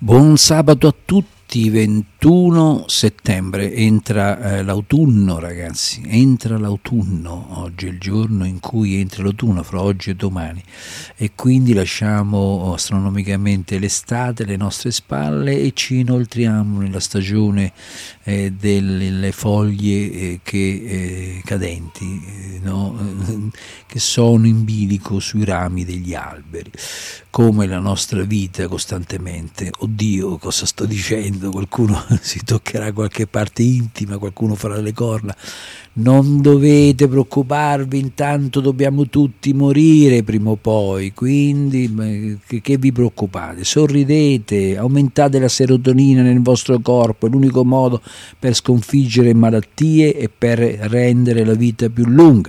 Buon sabato a tutti, 21 settembre, entra l'autunno ragazzi, entra l'autunno, oggi è il giorno in cui entra l'autunno, fra oggi e domani, e quindi lasciamo astronomicamente l'estate alle nostre spalle e ci inoltriamo nella stagione delle foglie cadenti, no? Che sono in bilico sui rami degli alberi, come la nostra vita costantemente. Oddio, cosa sto dicendo? Qualcuno si toccherà qualche parte intima, qualcuno farà le corna. Non dovete preoccuparvi, intanto dobbiamo tutti morire prima o poi, quindi che vi preoccupate? Sorridete, aumentate la serotonina nel vostro corpo, è l'unico modo per sconfiggere malattie e per rendere la vita più lunga.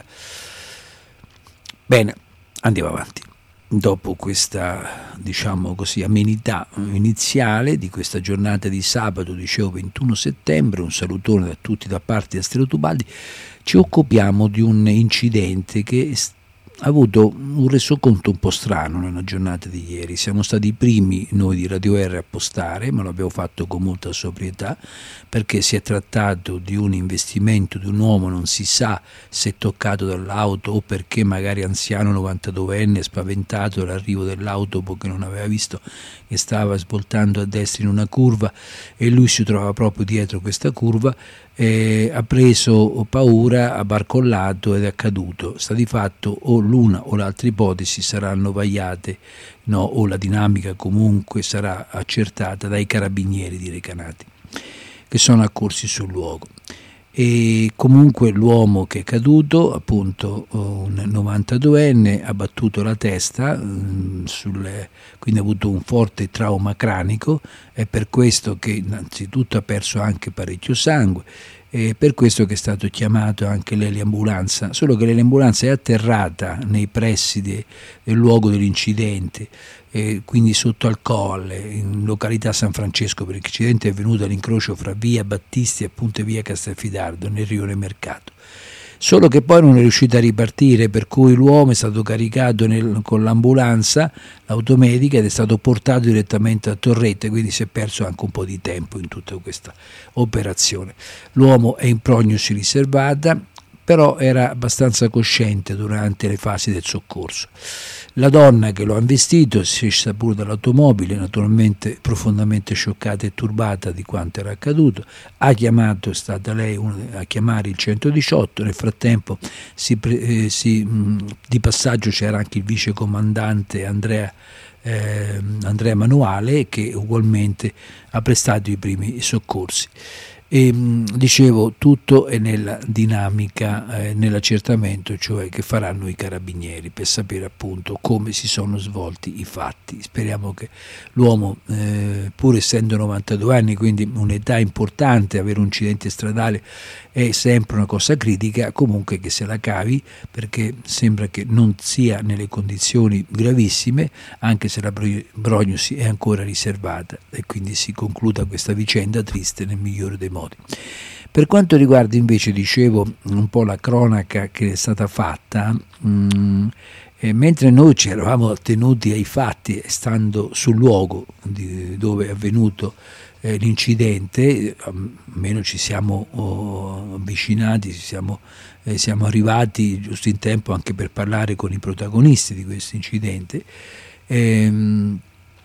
Bene, andiamo avanti. Dopo questa, diciamo così, amenità iniziale di questa giornata di sabato, dicevo 21 settembre, un salutone da tutti da parte di Astero Tubaldi, ci occupiamo di un incidente che ha avuto un resoconto un po' strano nella giornata di ieri. Siamo stati i primi noi di Radio R a postare, ma l'abbiamo fatto con molta sobrietà, perché si è trattato di un investimento di un uomo, non si sa se toccato dall'auto o perché magari anziano 92enne spaventato dall'arrivo dell'auto perché non aveva visto che stava svoltando a destra in una curva e lui si trovava proprio dietro questa curva. Ha preso paura, ha barcollato ed è caduto. Sta di fatto o l'una o l'altra ipotesi saranno vagliate, no, o la dinamica comunque sarà accertata dai carabinieri di Recanati che sono accorsi sul luogo. E comunque l'uomo che è caduto, appunto un 92enne, ha battuto la testa, quindi ha avuto un forte trauma cranico, è per questo che innanzitutto ha perso anche parecchio sangue, è per questo che è stato chiamato anche l'eliambulanza, solo che l'eliambulanza è atterrata nei pressi del luogo dell'incidente, quindi sotto al colle, in località San Francesco, perché l'incidente è avvenuto all'incrocio fra via Battisti e appunto via Castelfidardo nel rione Mercato. Solo che poi non è riuscito a ripartire, per cui l'uomo è stato caricato con l'ambulanza, l'automedica, ed è stato portato direttamente a Torrette, quindi si è perso anche un po' di tempo in tutta questa operazione. L'uomo è in prognosi riservata, però era abbastanza cosciente durante le fasi del soccorso. La donna che lo ha investito si è scesa pure dall'automobile, naturalmente profondamente scioccata e turbata di quanto era accaduto, è stata lei a chiamare il 118, nel frattempo di passaggio c'era anche il vicecomandante Andrea Manuale che ugualmente ha prestato i primi soccorsi. E dicevo, tutto è nella dinamica, nell'accertamento, cioè che faranno i carabinieri per sapere appunto come si sono svolti i fatti. Speriamo che l'uomo, pur essendo 92 anni, quindi un'età importante, avere un incidente stradale è sempre una cosa critica, comunque che se la cavi, perché sembra che non sia nelle condizioni gravissime, anche se la prognosi è ancora riservata, e quindi si concluda questa vicenda triste nel migliore dei modi. Per quanto riguarda invece, dicevo, un po' la cronaca che è stata fatta, mentre noi ci eravamo attenuti ai fatti, stando sul luogo dove è avvenuto l'incidente, almeno ci siamo avvicinati, siamo arrivati giusto in tempo anche per parlare con i protagonisti di questo incidente. Non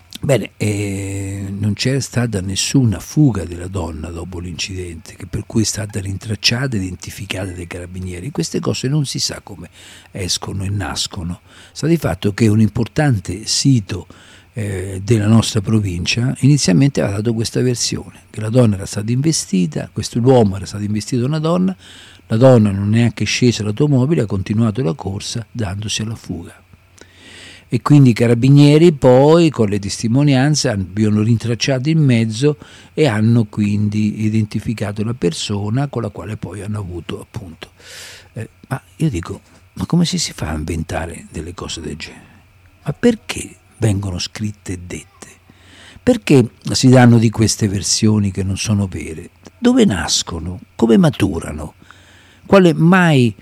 c'era stata nessuna fuga della donna dopo l'incidente, per cui è stata rintracciata e identificata dai carabinieri. Queste cose non si sa come escono e nascono. Sta di fatto che un importante sito della nostra provincia inizialmente aveva dato questa versione, che la donna era stata investita, l'uomo era stato investito da una donna, la donna non è neanche scesa dall'automobile, ha continuato la corsa dandosi alla fuga. E quindi i carabinieri poi con le testimonianze abbiano rintracciato in mezzo e hanno quindi identificato la persona con la quale poi hanno avuto appunto. Ma io dico, ma come si fa a inventare delle cose del genere? Ma perché vengono scritte e dette? Perché si danno di queste versioni che non sono vere? Dove nascono? Come maturano? Quale mai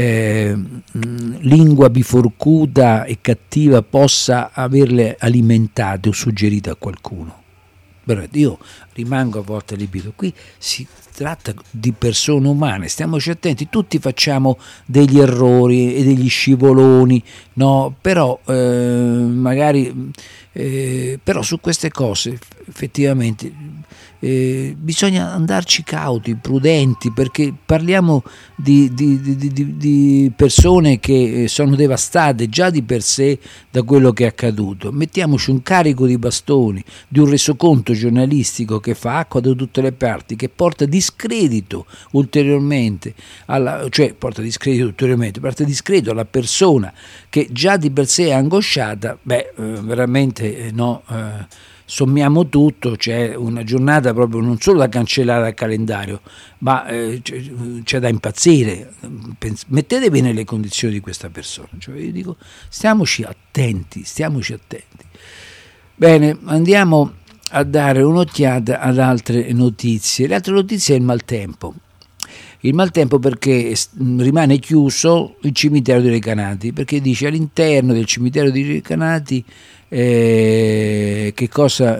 lingua biforcuta e cattiva possa averle alimentate o suggerite a qualcuno? Io rimango a volte allibito. Qui si tratta di persone umane, stiamoci attenti, tutti facciamo degli errori e degli scivoloni, no? Però magari però su queste cose effettivamente bisogna andarci cauti, prudenti, perché parliamo di persone che sono devastate già di per sé da quello che è accaduto. Mettiamoci un carico di bastoni, di un resoconto giornalistico che fa acqua da tutte le parti, che porta discredito ulteriormente porta discredito alla persona che già di per sé è angosciata. Veramente no. Sommiamo tutto, c'è una giornata proprio non solo da cancellare dal calendario, ma c'è da impazzire. Mettetevi nelle condizioni di questa persona, io dico stiamoci attenti. Bene, andiamo a dare un'occhiata ad altre notizie. Le altre notizie è il maltempo. Il maltempo perché rimane chiuso il cimitero dei Recanati, perché dice all'interno del cimitero dei Recanati che cosa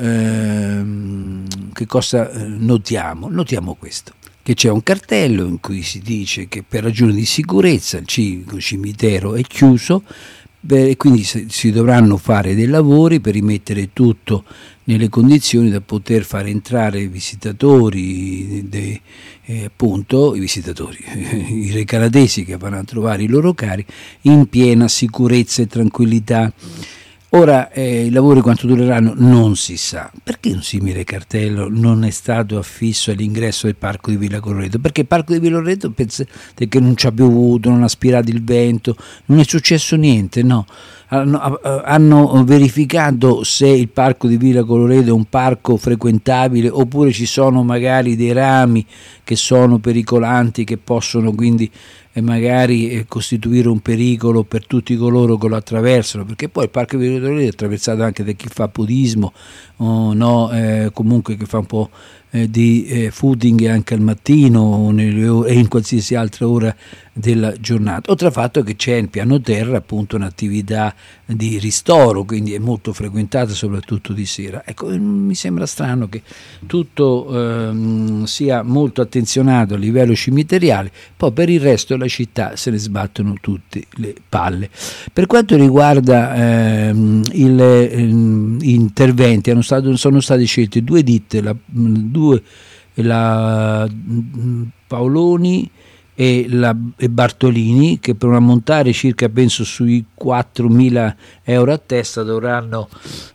notiamo? Notiamo questo, che c'è un cartello in cui si dice che per ragioni di sicurezza il cimitero è chiuso, e quindi si dovranno fare dei lavori per rimettere tutto nelle condizioni da poter far entrare i visitatori, appunto i visitatori, i recanatesi che vanno a trovare i loro cari in piena sicurezza e tranquillità. Ora i lavori quanto dureranno non si sa. Perché un simile cartello non è stato affisso all'ingresso del parco di Villa Colloredo? Perché il parco di Villa Colloredo pensate che non ci ha piovuto, non ha spirato il vento, non è successo niente, no. Hanno verificato se il parco di Villa Colloredo è un parco frequentabile oppure ci sono magari dei rami che sono pericolanti, che possono quindi magari costituire un pericolo per tutti coloro che lo attraversano, perché poi il parco di Villa Colloredo è attraversato anche da chi fa podismo comunque che fa un po' di footing anche al mattino e in qualsiasi altra ora della giornata, oltre al fatto che c'è in piano terra appunto un'attività di ristoro, quindi è molto frequentata soprattutto di sera. Ecco, mi sembra strano che tutto sia molto attenzionato a livello cimiteriale, poi per il resto della città se ne sbattono tutte le palle. Per quanto riguarda gli interventi, sono stati scelti due ditte, la Paoloni e Bartolini, che per un ammontare circa penso sui 4.000 euro a testa dovranno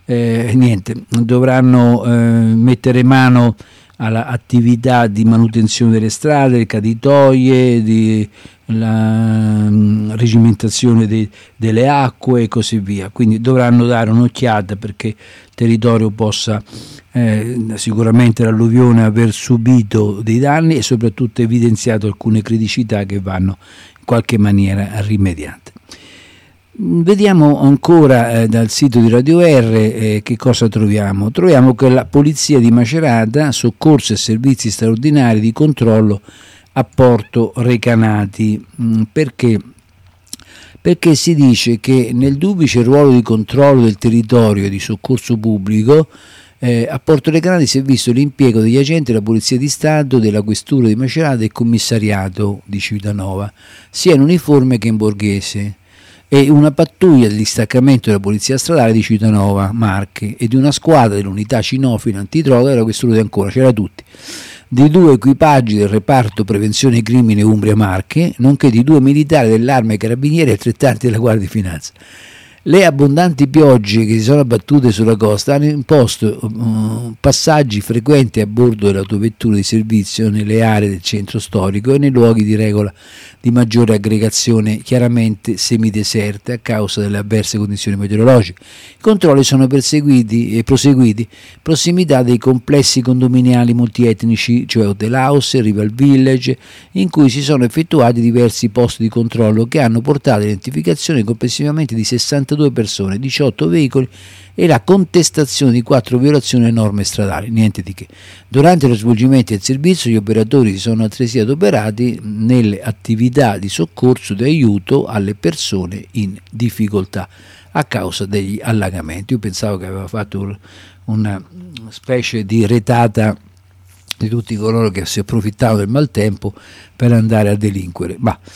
mettere mano all'attività di manutenzione delle strade, le caditoie, la regimentazione delle acque e così via. Quindi dovranno dare un'occhiata perché il territorio possa sicuramente l'alluvione aver subito dei danni e soprattutto evidenziato alcune criticità che vanno in qualche maniera rimediate. Vediamo ancora dal sito di Radio R che cosa troviamo. Troviamo che la polizia di Macerata, soccorso e servizi straordinari di controllo a Porto Recanati. Perché si dice che nel duplice ruolo di controllo del territorio e di soccorso pubblico a Porto Recanati si è visto l'impiego degli agenti della Polizia di Stato, della Questura di Macerata e Commissariato di Civitanova, sia in uniforme che in borghese, e una pattuglia del distaccamento della Polizia Stradale di Civitanova, Marche, e di una squadra dell'unità cinofila antidroga della Questura di Ancona, c'era tutti, di 2 equipaggi del reparto prevenzione crimine Umbria Marche, nonché di 2 militari dell'Arma e Carabinieri altrettanti della Guardia di Finanza. Le abbondanti piogge che si sono abbattute sulla costa hanno imposto passaggi frequenti a bordo dell'autovettura di servizio nelle aree del centro storico e nei luoghi di regola di maggiore aggregazione, chiaramente semideserte a causa delle avverse condizioni meteorologiche. I controlli sono proseguiti prossimità dei complessi condominiali multietnici, cioè Hotel House e Rival Village, in cui si sono effettuati diversi posti di controllo che hanno portato all'identificazione complessivamente di 62 persone, 18 veicoli e la contestazione di 4 violazioni alle norme stradali, niente di che. Durante lo svolgimento del servizio gli operatori si sono altresì adoperati nelle attività di soccorso e di aiuto alle persone in difficoltà a causa degli allagamenti. Io pensavo che aveva fatto una specie di retata di tutti coloro che si approfittavano del maltempo per andare a delinquere.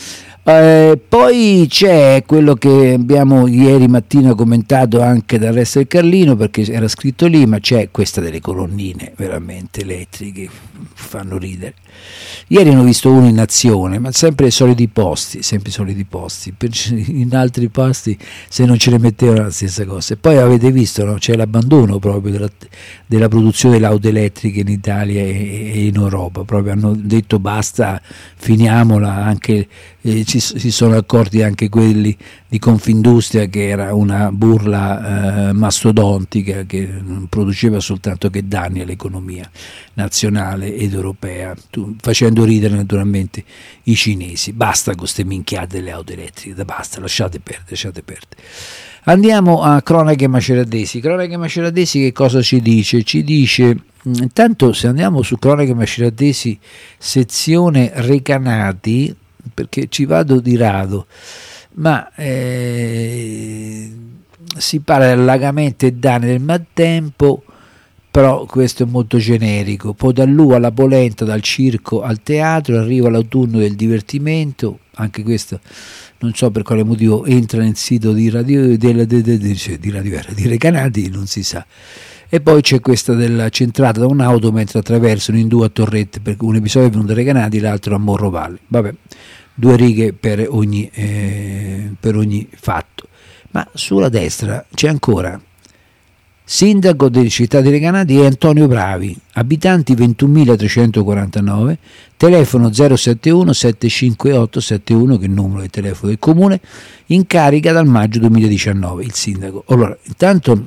Poi c'è quello che abbiamo ieri mattina commentato anche dal resto del Carlino, perché era scritto lì, ma c'è questa delle colonnine veramente elettriche, fanno ridere. Ieri hanno visto uno in azione, ma sempre i soliti posti, in altri posti se non ce le mettevano la stessa cosa. E poi avete visto, no? C'è l'abbandono proprio della produzione delle auto elettriche in Italia e in Europa, proprio hanno detto basta, finiamola, anche si sono accorti anche quelli di Confindustria che era una burla mastodontica che non produceva soltanto che danni all'economia nazionale ed europea, facendo ridere naturalmente i cinesi. Basta con queste minchiate delle auto elettriche, basta, lasciate perdere. Andiamo a Cronache Maceratesi. Cronache Maceratesi che cosa ci dice? Ci dice, intanto se andiamo su Cronache Maceratesi sezione Recanati, perché ci vado di rado, ma si parla di allagamenti e danni del maltempo, però questo è molto generico. Poi dall'U alla polenta, dal circo al teatro, arriva l'autunno del divertimento, anche questo non so per quale motivo entra nel sito di Recanati, non si sa. E poi c'è questa della centrata da un'auto mentre attraversano in due a Torrette, perché un episodio è venuto da Recanati, l'altro a Morrovalle. Vabbè, 2 righe per ogni fatto. Ma sulla destra c'è ancora sindaco di città di Recanati è Antonio Bravi, abitanti 21.349, telefono 071 758 71, che è il numero di telefono del comune, in carica dal maggio 2019 il sindaco. Allora, intanto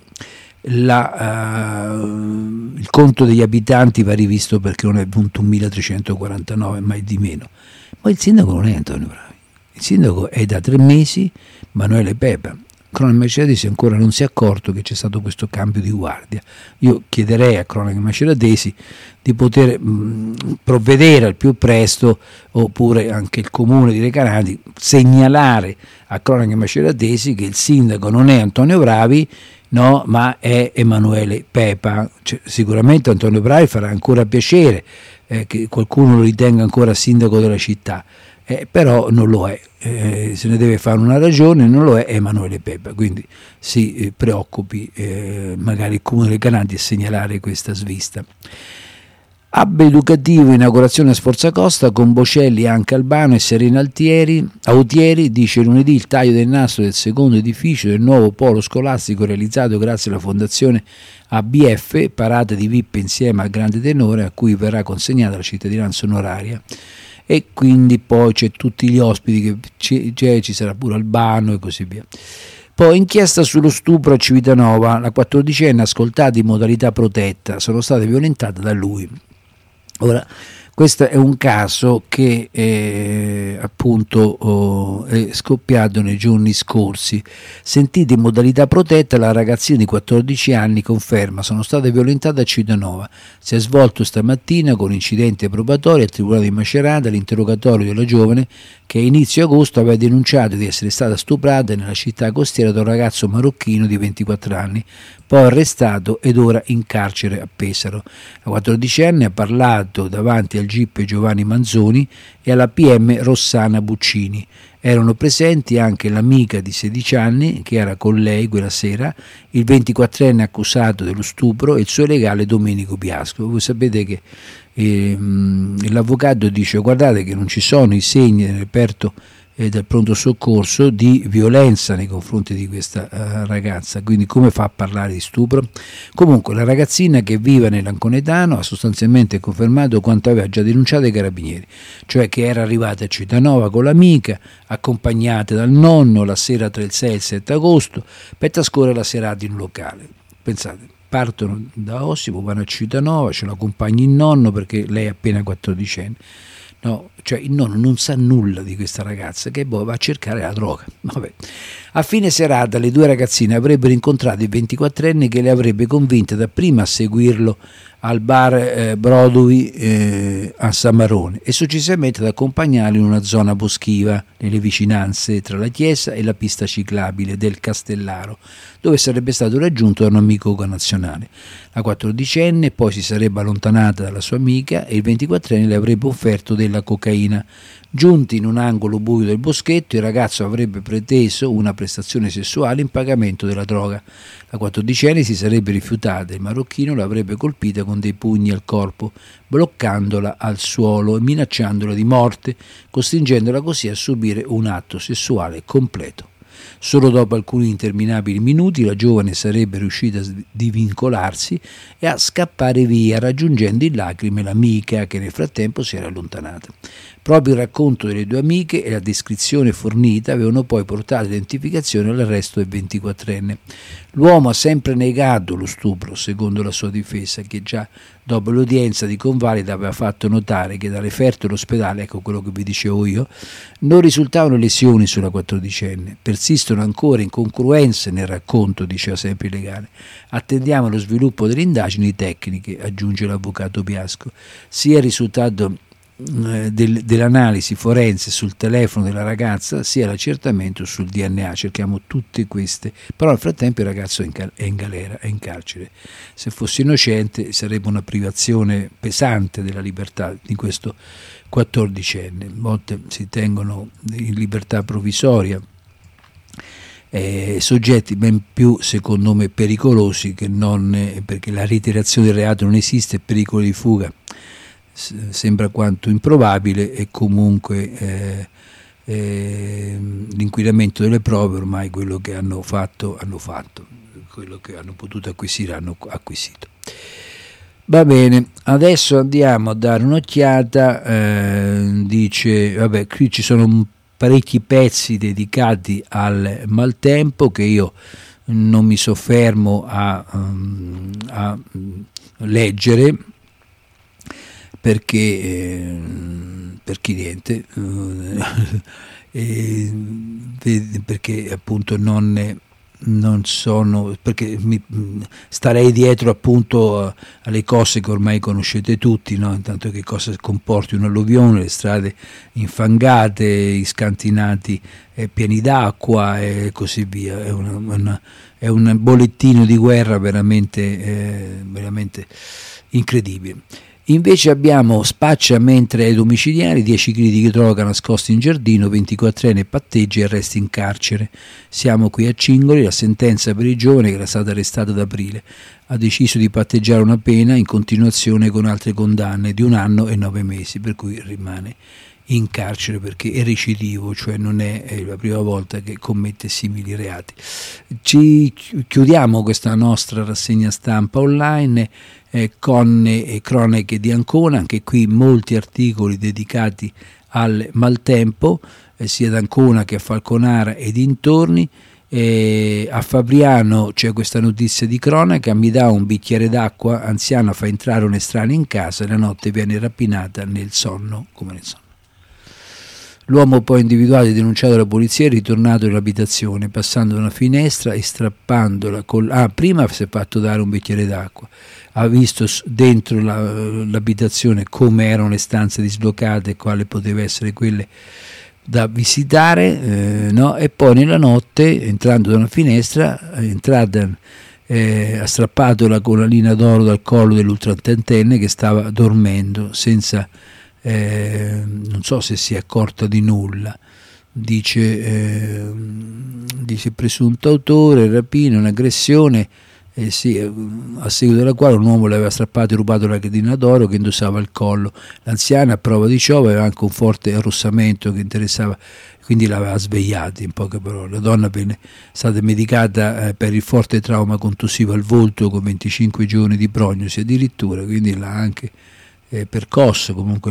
il conto degli abitanti va rivisto perché non è 21.349, mai di meno. Ma il sindaco non è Antonio Bravi, il sindaco è da 3 mesi Manuele Pepa. Cronache Maceratesi ancora non si è accorto che c'è stato questo cambio di guardia. Io chiederei a Cronache Maceratesi di poter provvedere al più presto, oppure anche il comune di Recanati segnalare a Cronache Maceratesi che il sindaco non è Antonio Bravi, no, ma è Emanuele Pepa. Sicuramente Antonio Bravi farà ancora piacere che qualcuno lo ritenga ancora sindaco della città, però non lo è, se ne deve fare una ragione, non lo è Emanuele Pepa, quindi si preoccupi magari il comune dei Recanati a segnalare questa svista. Hub educativo, inaugurazione a Sforzacosta con Bocelli, anche Albano e Serena Autieri, dice lunedì il taglio del nastro del secondo edificio del nuovo polo scolastico realizzato grazie alla fondazione ABF, parata di VIP insieme al grande tenore a cui verrà consegnata la cittadinanza onoraria. E quindi poi c'è tutti gli ospiti che ci sarà pure Albano e così via. Poi inchiesta sullo stupro a Civitanova, la 14enne ascoltata in modalità protetta, sono state violentate da lui. Ora, questo è un caso che appunto è scoppiato nei giorni scorsi. Sentita in modalità protetta, la ragazzina di 14 anni conferma: sono stata violentata a Civitanova. Si è svolto stamattina con incidente probatorio al Tribunale di Macerata l'interrogatorio della giovane che a inizio agosto aveva denunciato di essere stata stuprata nella città costiera da un ragazzo marocchino di 24 anni, poi arrestato ed ora in carcere a Pesaro. La 14enne ha parlato davanti al GIP Giovanni Manzoni e alla PM Rossana Buccini. Erano presenti anche l'amica di 16 anni che era con lei quella sera, il 24enne accusato dello stupro e il suo legale Domenico Biasco. Voi sapete che l'avvocato dice: guardate che non ci sono i segni nel reperto del pronto soccorso di violenza nei confronti di questa ragazza, quindi come fa a parlare di stupro? Comunque la ragazzina, che vive nell'Anconetano, ha sostanzialmente confermato quanto aveva già denunciato ai carabinieri, cioè che era arrivata a Civitanova con l'amica, accompagnata dal nonno la sera tra il 6 e il 7 agosto per trascorrere la serata in un locale. Pensate, partono da Ossimo, vanno a Civitanova, ce l'accompagna il nonno perché lei è appena 14enne. No, cioè il nonno non sa nulla di questa ragazza che poi va a cercare la droga. Vabbè. A fine serata le due ragazzine avrebbero incontrato il 24enne che le avrebbe convinte dapprima a seguirlo al bar Broadway a Samarone e successivamente ad accompagnarlo in una zona boschiva nelle vicinanze tra la chiesa e la pista ciclabile del Castellaro, dove sarebbe stato raggiunto da un amico connazionale. La 14enne poi si sarebbe allontanata dalla sua amica e il 24enne le avrebbe offerto della cocaina. Giunti in un angolo buio del boschetto, il ragazzo avrebbe preteso una prestazione sessuale in pagamento della droga. La 14enne si sarebbe rifiutata e il marocchino l'avrebbe colpita con dei pugni al corpo, bloccandola al suolo e minacciandola di morte, costringendola così a subire un atto sessuale completo. Solo dopo alcuni interminabili minuti la giovane sarebbe riuscita a divincolarsi e a scappare via, raggiungendo in lacrime l'amica che nel frattempo si era allontanata. Proprio il racconto delle due amiche e la descrizione fornita avevano poi portato all'identificazione e all'arresto del 24enne. L'uomo ha sempre negato lo stupro, secondo la sua difesa, che già dopo l'udienza di convalida aveva fatto notare che dalle ferte all'ospedale, ecco quello che vi dicevo io, non risultavano lesioni sulla 14enne. Persistono ancora incongruenze nel racconto, diceva sempre il legale. Attendiamo lo sviluppo delle indagini tecniche, aggiunge l'avvocato Piasco. Sia il risultato dell'analisi forense sul telefono della ragazza sia l'accertamento sul DNA. Cerchiamo tutte queste, però nel frattempo il ragazzo è in galera, è in carcere. Se fosse innocente sarebbe una privazione pesante della libertà di questo 14enne. A volte si tengono in libertà provvisoria soggetti ben più, secondo me, pericolosi che non, perché la reiterazione del reato non esiste, pericolo di fuga sembra quanto improbabile, e comunque l'inquinamento delle prove ormai quello che hanno fatto, quello che hanno potuto acquisire hanno acquisito. Va bene, adesso andiamo a dare un'occhiata, dice, vabbè, qui ci sono parecchi pezzi dedicati al maltempo che io non mi soffermo a leggere, perché niente, perché appunto non sono, perché starei dietro appunto alle cose che ormai conoscete tutti, no? Intanto che cosa comporti un'alluvione, le strade infangate, i scantinati pieni d'acqua e così via. È un bollettino di guerra veramente incredibile. Invece abbiamo spaccia mentre ai domiciliari, 10 kg di droga nascosti in giardino, 24enne patteggia e arresti in carcere. Siamo qui a Cingoli, la sentenza per il giovane che era stato arrestato ad aprile. Ha deciso di patteggiare una pena in continuazione con altre condanne di 1 anno e 9 mesi, per cui rimane in carcere perché è recidivo, cioè non è la prima volta che commette simili reati. Ci chiudiamo questa nostra rassegna stampa online con cronache di Ancona, anche qui molti articoli dedicati al maltempo, sia ad Ancona che a Falconara e dintorni. A Fabriano c'è questa notizia di cronaca: mi dà un bicchiere d'acqua, anziana fa entrare un estraneo in casa e la notte viene rapinata nel sonno, come nel sonno. L'uomo poi individuato e denunciato alla polizia è ritornato nell'abitazione passando da una finestra e strappandola prima si è fatto dare un bicchiere d'acqua, ha visto dentro l'abitazione come erano le stanze dislocate e quale poteva essere quelle da visitare, no? E poi nella notte, entrando da una finestra, ha strappato la collanina d'oro dal collo dell'ultraottantenne che stava dormendo senza non so se si è accorta di nulla. Dice presunto autore, rapina, un'aggressione, a seguito della quale un uomo le aveva strappato e rubato la catena d'oro che indossava al collo. L'anziana, a prova di ciò, aveva anche un forte arrossamento che interessava, quindi l'aveva svegliata, in poche parole. La donna è stata medicata per il forte trauma contusivo al volto con 25 giorni di prognosi addirittura, quindi l'ha anche percosso, comunque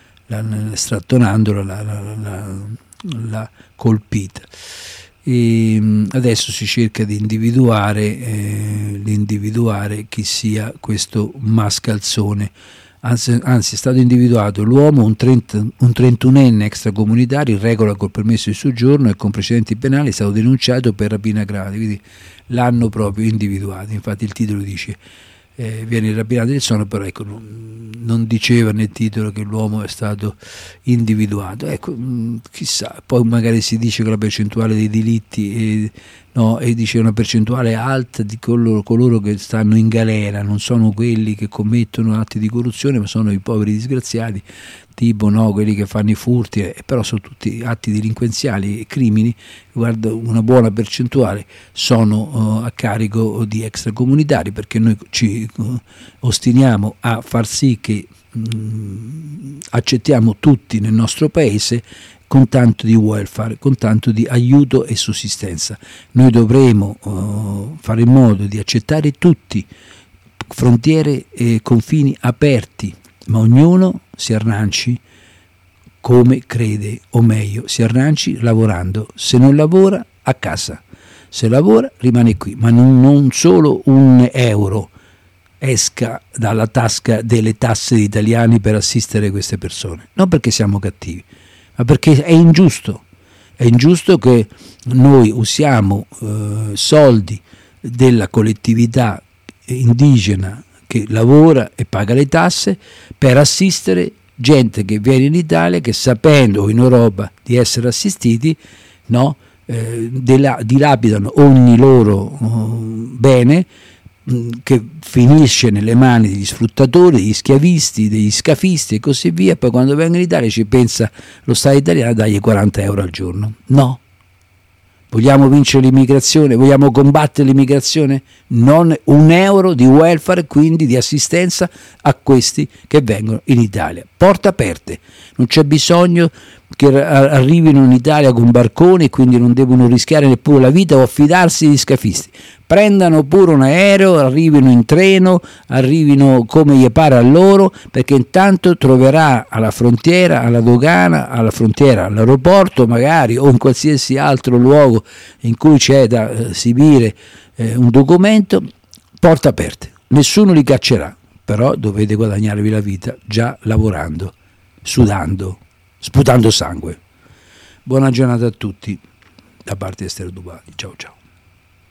strattonandola l'ha colpita. E adesso si cerca di individuare chi sia questo mascalzone anzi è stato individuato l'uomo, un 31enne extracomunitario in regola col permesso di soggiorno e con precedenti penali, è stato denunciato per rapina grave, quindi l'hanno proprio individuato. Infatti il titolo dice viene rapinato il sonno, però ecco, non diceva nel titolo che l'uomo è stato individuato. Ecco, chissà, poi magari si dice che la percentuale dei delitti e dice una percentuale alta di coloro che stanno in galera non sono quelli che commettono atti di corruzione, ma sono i poveri disgraziati, tipo quelli che fanno i furti, però sono tutti atti delinquenziali e crimini. Guarda, una buona percentuale sono a carico di extracomunitari, perché noi ci ostiniamo a far sì che accettiamo tutti nel nostro paese con tanto di welfare, con tanto di aiuto e sussistenza. Noi dovremo fare in modo di accettare tutti, frontiere e confini aperti, ma ognuno si arranci come crede, o meglio, si arranci lavorando. Se non lavora, a casa. Se lavora, rimane qui, ma non solo un euro esca dalla tasca delle tasse degli italiani per assistere queste persone. Non perché siamo cattivi, ma perché è ingiusto. È ingiusto che noi usiamo soldi della collettività indigena che lavora e paga le tasse per assistere gente che viene in Italia, che sapendo, o in Europa, di essere assistiti, dilapidano ogni loro bene, che finisce nelle mani degli sfruttatori, degli schiavisti, degli scafisti e così via. E poi quando vengono in Italia ci pensa lo Stato italiano a dargli 40 euro al giorno. No. Vogliamo vincere l'immigrazione? Vogliamo combattere l'immigrazione? Non un euro di welfare, quindi di assistenza a questi che vengono in Italia. Porte aperte. Non c'è bisogno che arrivino in Italia con barconi e quindi non devono rischiare neppure la vita o affidarsi agli scafisti. Prendano pure un aereo, arrivino in treno, arrivino come gli pare a loro, perché intanto troverà alla frontiera, alla dogana, alla frontiera, all'aeroporto magari, o in qualsiasi altro luogo in cui c'è da esibire un documento, porte aperte. Nessuno li caccerà, però dovete guadagnarvi la vita già lavorando, sudando, sputando sangue. Buona giornata a tutti da parte di Estero Dubali. Ciao ciao.